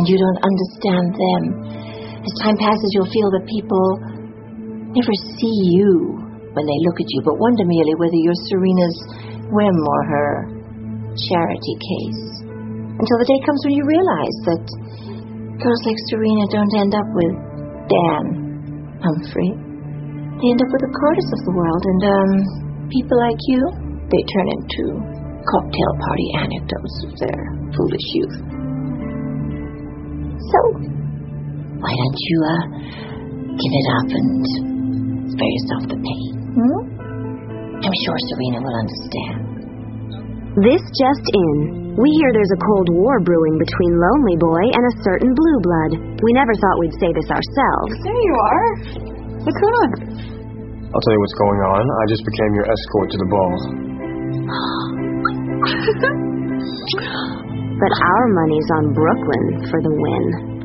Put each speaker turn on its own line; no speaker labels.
you don't understand them. As time passes, you'll feel that people never see you when they look at you, but wonder merely whether you're Serena's whim or her charity case. Until the day comes when you realize that girls like Serena don't end up with Dan Humphrey. They end up with the Curtis of the world, and people like you, they turn into cocktail party anecdotes of their foolish youth. So, why don't you give it up and spare yourself the pain? I'm sure Serena will understand.
This just in. We hear there's a cold war brewing between Lonely Boy and a certain blue blood. We never thought we'd say this ourselves.
There you are. What's going on?
I'll tell you what's going on. I just became your escort to the ball.
But our money's on Brooklyn for the win.